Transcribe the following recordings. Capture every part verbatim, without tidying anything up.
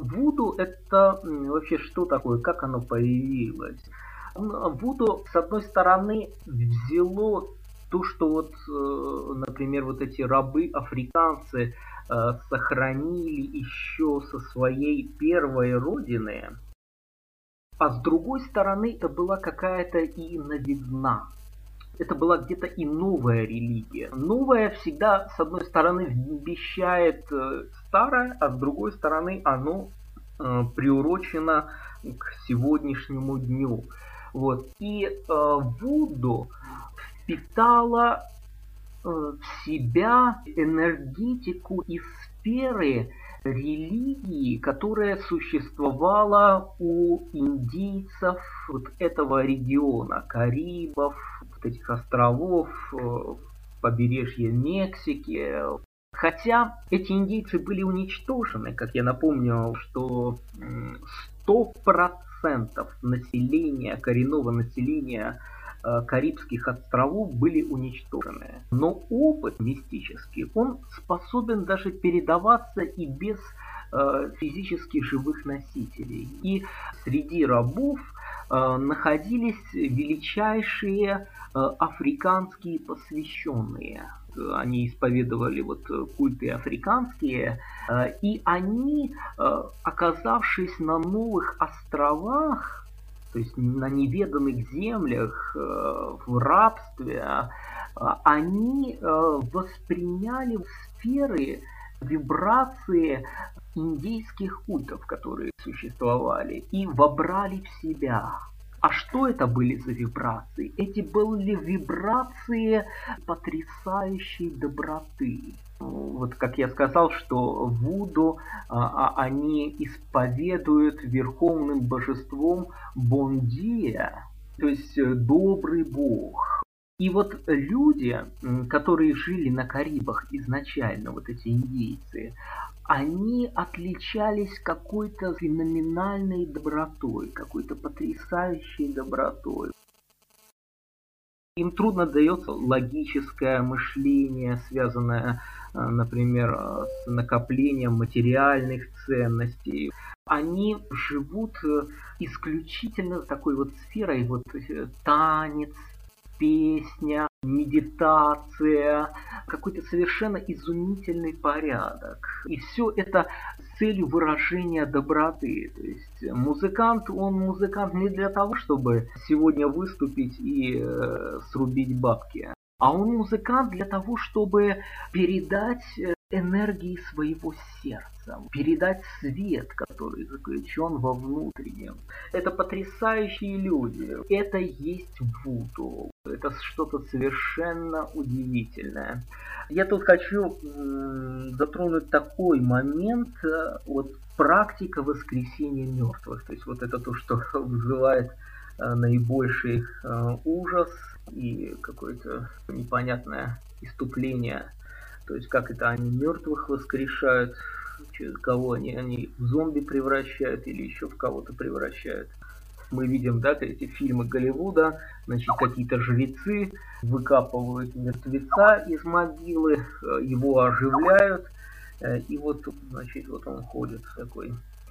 Вуду это вообще что такое, как оно появилось? Вуду, с одной стороны, взяло то, что вот, например, вот эти рабы-африканцы сохранили еще со своей первой родины, а с другой стороны, это была какая-то и новизна. Это была где-то и новая религия. Новая всегда, с одной стороны, вмещает старое, а с другой стороны, оно э, приурочено к сегодняшнему дню. Вот. И э, Вуду впитала э, в себя энергетику и сферы религии, которая существовала у индейцев вот этого региона, Карибов, вот этих островов, побережья Мексики. Хотя эти индейцы были уничтожены, как я напомню, что сто процентов населения, коренного населения Карибских островов были уничтожены. Но опыт мистический, он способен даже передаваться и без э, физически живых носителей. И среди рабов э, находились величайшие э, африканские посвященные. Они исповедовали вот культы африканские, э, и они, э, оказавшись на новых островах, то есть на неведанных землях, в рабстве, они восприняли сферы, вибрации индейских культов, которые существовали, и вобрали в себя. А что это были за вибрации? Эти были вибрации потрясающей доброты. Вот как я сказал, что Вуду а, они исповедуют верховным божеством Бондия, то есть добрый бог. И вот люди, которые жили на Карибах изначально, вот эти индейцы, они отличались какой-то феноменальной добротой, какой-то потрясающей добротой. Им трудно дается логическое мышление, связанное, например, с накоплением материальных ценностей. Они живут исключительно такой вот сферой, вот танец, песня, медитация, какой-то совершенно изумительный порядок. И все это с целью выражения доброты. То есть музыкант, он музыкант не для того, чтобы сегодня выступить и э, срубить бабки, а он музыкант для того, чтобы передать энергии своего сердца, передать свет, который заключен во внутреннем. Это потрясающие люди. Это есть Вуду. Это что-то совершенно удивительное. Я тут хочу затронуть такой момент, вот практика воскресения мертвых. То есть вот это то, что вызывает наибольший ужас и какое-то непонятное иступление. То есть как это они мертвых воскрешают, кого они, они в зомби превращают или еще в кого-то превращают. Мы видим, да, эти фильмы Голливуда, значит, какие-то жрецы выкапывают мертвеца из могилы, его оживляют, и вот, значит, вот он ходит такой.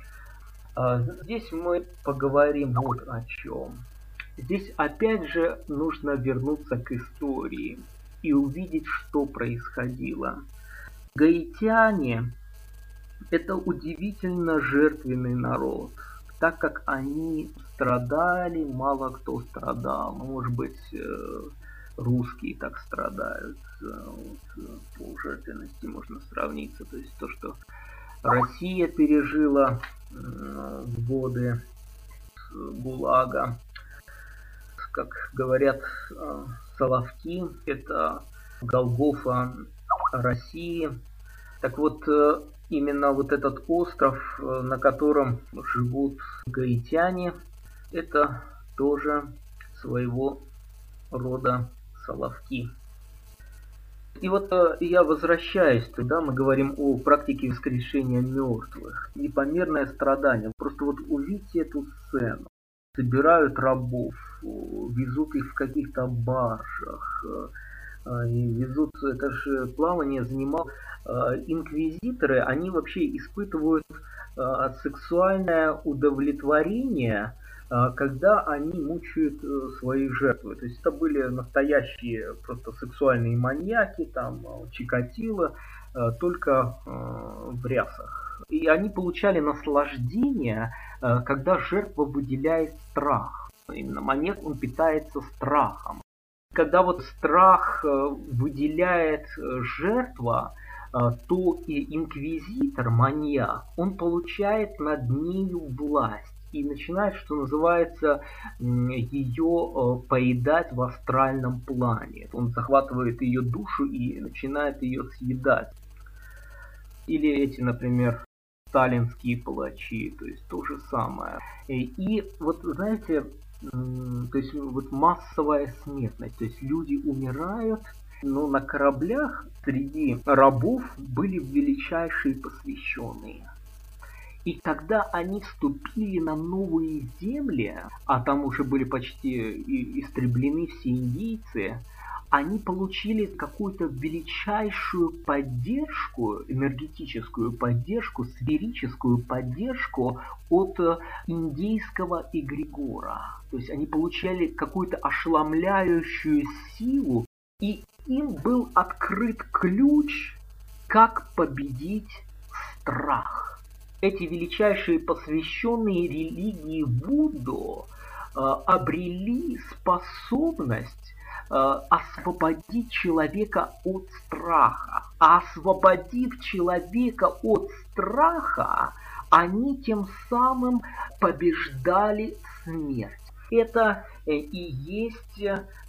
Здесь мы поговорим вот о чем. Здесь опять же нужно вернуться к истории и увидеть, что происходило. Гаитяне – это удивительно жертвенный народ, так как они страдали, мало кто страдал. Может быть, русские так страдают, вот, по жертвенности можно сравниться. То есть то, что Россия пережила в годы ГУЛАГа, как говорят Соловки, это Голгофа России. Так вот, именно вот этот остров, на котором живут гаитяне, это тоже своего рода Соловки. И вот я возвращаюсь туда, мы говорим о практике воскрешения мертвых. Непомерное страдание. Просто вот увидите эту сцену. Собирают рабов, везут их в каких-то баржах, и везут, это же плавание занимал инквизиторы, они вообще испытывают сексуальное удовлетворение, когда они мучают свои жертвы. То есть это были настоящие просто сексуальные маньяки, там Чикатило, только в рясах. И они получали наслаждение, когда жертва выделяет страх. Именно маньяк, он питается страхом. Когда вот страх выделяет жертва, то и инквизитор, маньяк, он получает над нею власть и начинает, что называется, ее поедать в астральном плане. Он захватывает ее душу и начинает ее съедать. Или эти, например, сталинские палачи, то есть то же самое. И вот, знаете, то есть вот массовая смертность, то есть люди умирают, но на кораблях среди рабов были величайшие посвященные. И когда они вступили на новые земли, а там уже были почти истреблены все индейцы, они получили какую-то величайшую поддержку, энергетическую поддержку, сферическую поддержку от индейского эгрегора. То есть они получали какую-то ошеломляющую силу, и им был открыт ключ, как победить страх. Эти величайшие посвященные религии Вуду э, обрели способность освободить человека от страха. А освободив человека от страха, они тем самым побеждали смерть. Это и есть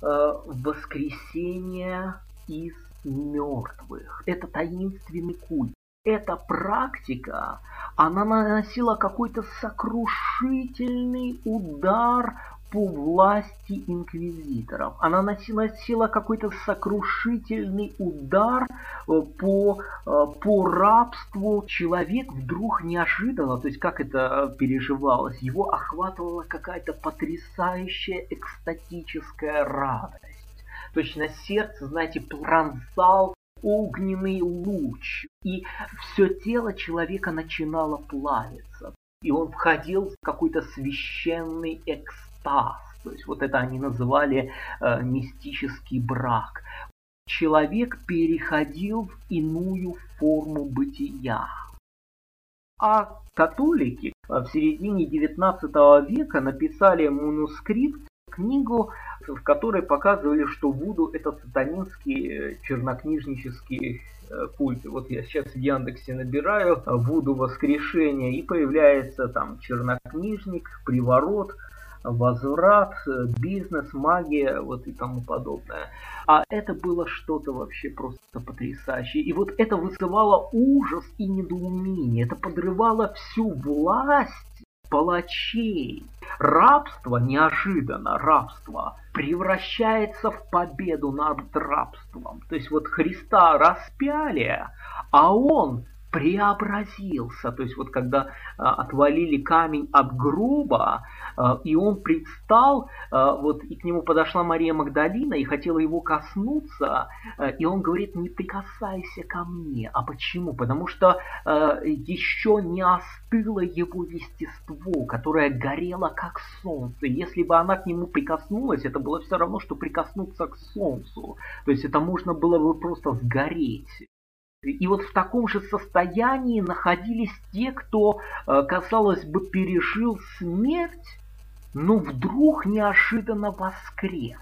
воскресение из мертвых. Это таинственный культ. Эта практика, она наносила какой-то сокрушительный удар по власти инквизиторов. Она наносила какой-то сокрушительный удар по, по рабству. Человек вдруг неожиданно, то есть как это переживалось, его охватывала какая-то потрясающая экстатическая радость. Точно сердце, знаете, пронзал огненный луч, и все тело человека начинало плавиться. И он входил в какой-то священный экстаз. То есть вот это они называли э, мистический брак. Человек переходил в иную форму бытия. А католики в середине девятнадцатого века написали манускрипт, книгу, в которой показывали, что Вуду это сатанинский чернокнижнический культ. Вот я сейчас в Яндексе набираю Вуду воскрешение, и появляется там чернокнижник, приворот, возврат, бизнес, магия, вот и тому подобное. А это было что-то вообще просто потрясающее. И вот это вызывало ужас и недоумение. Это подрывало всю власть палачей. Рабство, неожиданно рабство, превращается в победу над рабством. То есть вот Христа распяли, а он преобразился. То есть вот когда а, отвалили камень от гроба, а, и он предстал, а, вот и к нему подошла Мария Магдалина и хотела его коснуться, а, и он говорит: не прикасайся ко мне. А почему? Потому что а, еще не остыло его естество, которое горело как солнце. Если бы она к нему прикоснулась, это было все равно, что прикоснуться к солнцу. То есть это можно было бы просто сгореть. И вот в таком же состоянии находились те, кто, казалось бы, пережил смерть, но вдруг неожиданно воскрес.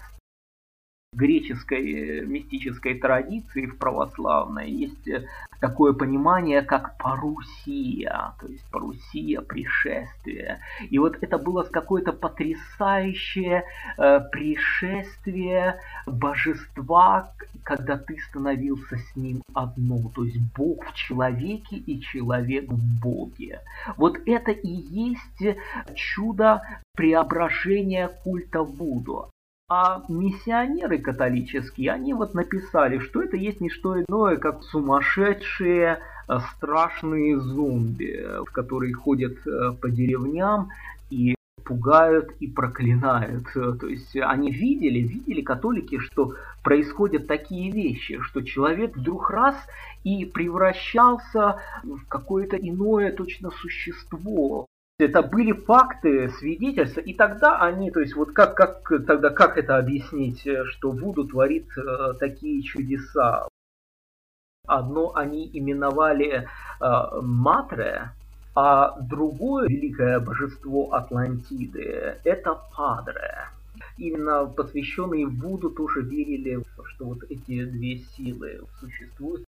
В греческой мистической традиции, в православной, есть такое понимание, как парусия, то есть парусия, пришествие. И вот это было какое-то потрясающее э, пришествие божества, когда ты становился с ним одно, то есть Бог в человеке и человек в Боге. Вот это и есть чудо преображения культа Вуду. А миссионеры католические, они вот написали, что это есть не что иное, как сумасшедшие страшные зомби, которые ходят по деревням и пугают и проклинают. То есть они видели, видели католики, что происходят такие вещи, что человек вдруг раз и превращался в какое-то иное точно существо. Это были факты, свидетельства, и тогда они, то есть вот как, как тогда как это объяснить, что Вуду творит э, такие чудеса? Одно они именовали э, Матре, а другое великое божество Атлантиды – это Падре. Именно посвященные Вуду тоже верили, что вот эти две силы существуют.